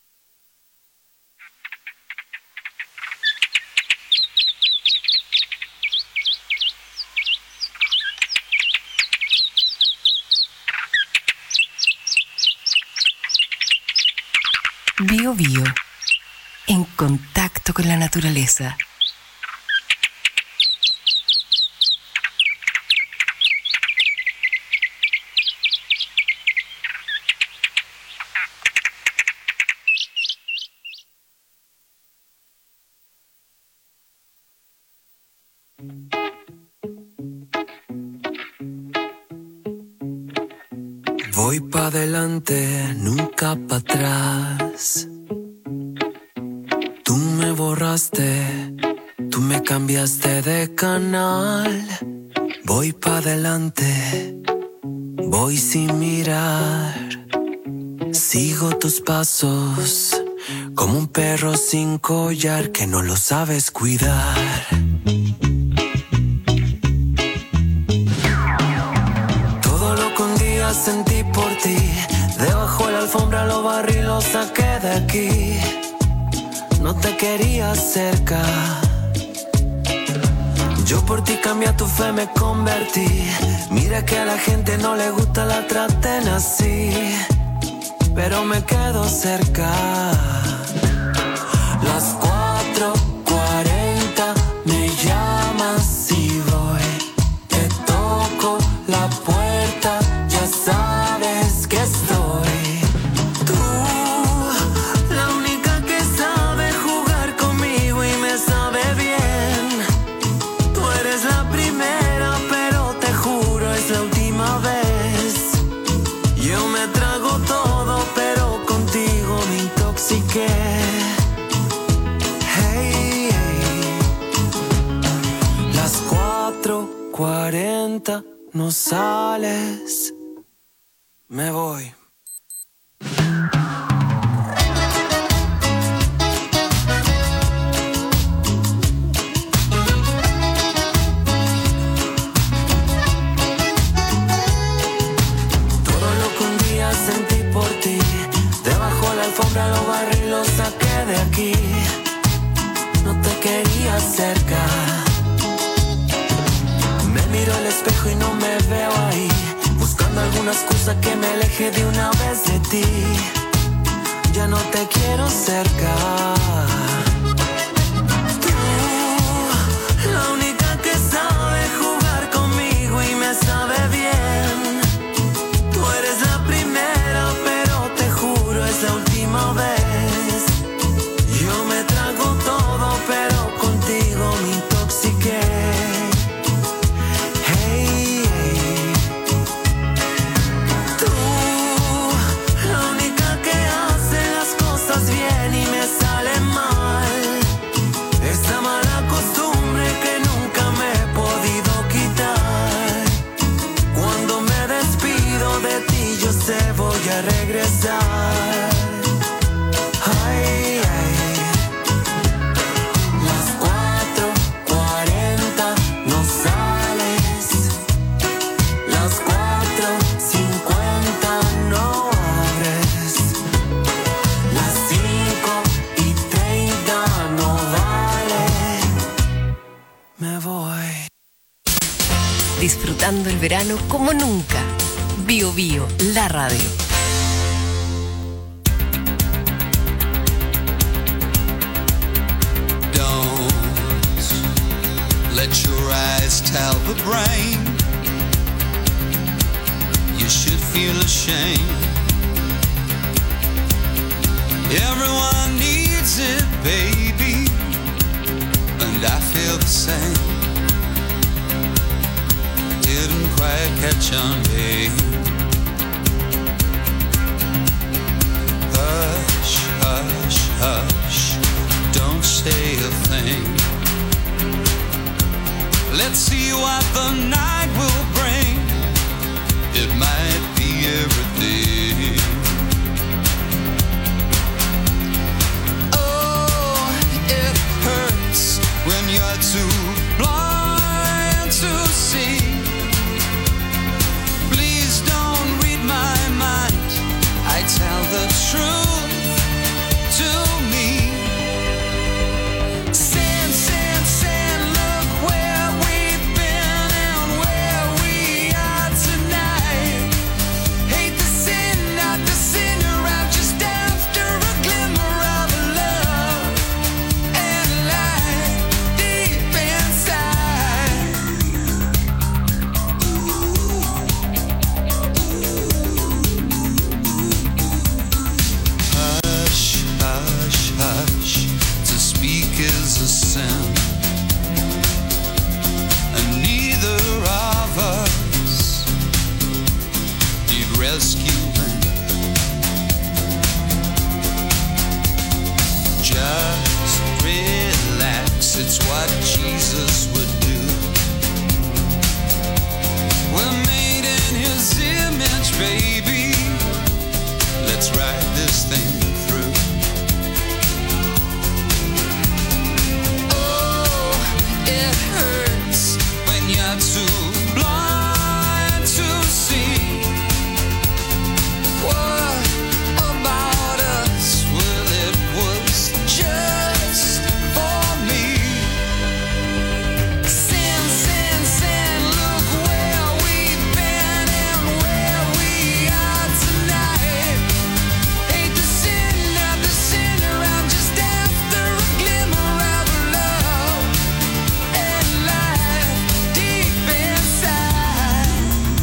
Bio Bio, en contacto con la naturaleza.
Voy pa' adelante, nunca pa' atrás. Tú me borraste, tú me cambiaste de canal. Voy pa' adelante, voy sin mirar. Sigo tus pasos, como un perro sin collar que no lo sabes cuidar. Todo lo que un día sentí por ti, debajo de la alfombra lo barrí, lo saqué de aquí. No te quería cerca, yo por ti cambié a tu fe, me convertí. Mira que a la gente no le gusta, la traten así, pero me quedo cerca. Las 4:40 me llamas y voy. Te toco la puerta, ya sabes que estoy. Tú, la única que sabe jugar conmigo y me sabe bien. Tú eres la primera, pero te juro es la última vez. Yo me trago todo, pero contigo me intoxiqué. Hey, hey. Las 4:40 no sales, me voy. Todo lo que un día sentí por ti, debajo de la alfombra lo barrí, lo saqué de aquí. No te quería cerca, me miro al espejo y no me veo ahí, buscando alguna excusa que me aleje de una vez de ti. Ya no te quiero cerca. Tú, la única que sabe jugar conmigo y me sabe bien. Tú eres la primera, pero te juro es la última vez. Yo me trago todo, pero contigo me intoxiqué. Hey, hey. Tú, la única que hace las cosas bien y me sale mal. Esta mala costumbre que nunca me he podido quitar. Cuando me despido de ti yo sé voy a regresar. Ay, ay. Las 4:40 no sales, las 4:50 no abres, las 5:30 no vale, me voy.
Disfrutando el verano como nunca. Bio Bio, la radio.
Don't let your eyes tell the brain you should feel ashamed. Everyone needs is it, baby? And I feel the same. Didn't quite catch on, babe. Hush, hush, hush, don't say a thing. Let's see what the night will bring. It might be everything. Oh, it hurts when you're too blind to see. Please don't read my mind. I tell the truth to me. Sin, sin, sin, look where we've been and where we are tonight. Hate the sin, not the sinner. I'm just after a glimmer of love and light deep inside. Hush, hush, hush, to speak is a sin, and neither of us need rescuing. Just relax, it's what Jesus would do. We're made in His image, baby. Let's ride this thing through. Oh, it hurts when you're too blind to see. What about us? Well, it was just for me. Sin, sin, sin, look where we've been and where we are tonight. Hate the sin, not the sinner. I'm just after a glimmer of love and light deep inside.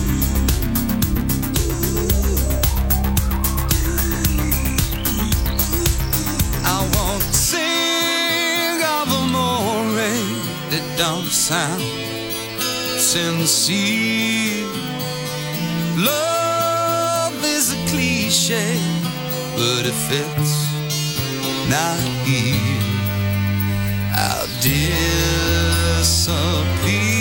I won't sing of amore that don't sound sincere. Love is a cliche, but if it's not here, I'll disappear.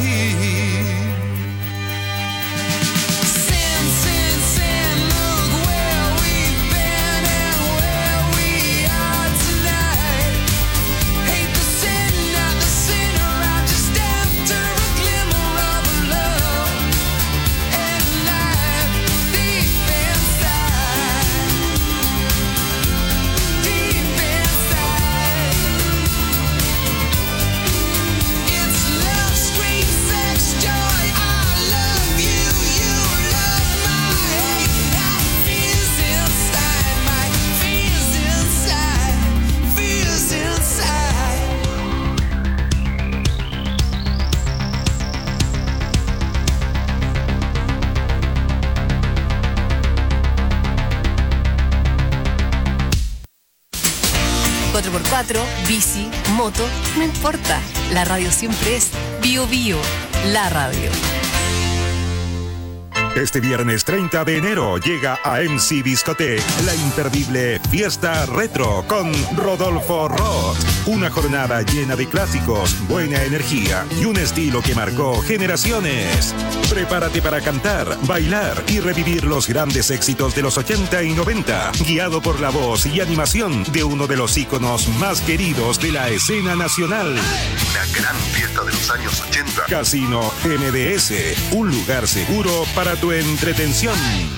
Sin, sin, sin, look where we've been and where we are tonight. Hate the sin, not the sinner. I'm just after a glimmer of love and light deep inside. Deep inside. It's love, scream, sex, joy. I love you, you love my hate. That feels inside, my feels inside, feels inside.
Cuatro por cuatro, bici, moto, no importa. La radio siempre es Bio Bio, la radio.
Este viernes 30 de enero llega a MC Discoteque la imperdible Fiesta Retro con Rodolfo Roth. Una jornada llena de clásicos, buena energía y un estilo que marcó generaciones. Prepárate para cantar, bailar y revivir los grandes éxitos de los 80 y 90, guiado por la voz y animación de uno de los íconos más queridos de la escena nacional.
La gran fiesta de los años 80.
Casino MDS, un lugar seguro para tu entretención.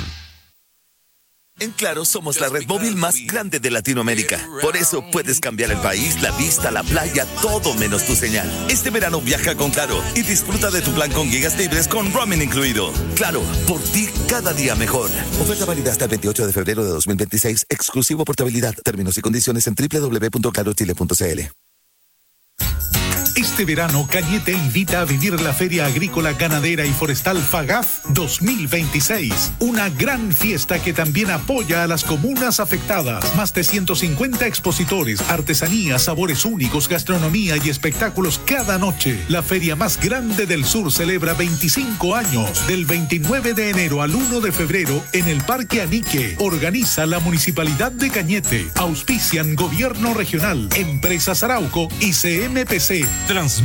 En Claro somos la red móvil más grande de Latinoamérica. Por eso puedes cambiar el país, la vista, la playa, todo menos tu señal. Este verano viaja con Claro y disfruta de tu plan con gigas libres con roaming incluido. Claro, por ti cada día mejor. Oferta válida hasta el 28 de febrero de 2026. Exclusivo portabilidad. Términos y condiciones en www.clarochile.cl.
Este verano, Cañete invita a vivir la Feria Agrícola, Ganadera y Forestal FAGAF 2026. Una gran fiesta que también apoya a las comunas afectadas. Más de 150 expositores, artesanías, sabores únicos, gastronomía y espectáculos cada noche. La feria más grande del sur celebra 25 años. Del 29 de enero al 1 de febrero en el Parque Anique. Organiza la Municipalidad de Cañete. Auspician Gobierno Regional, Empresas Arauco y CMPC.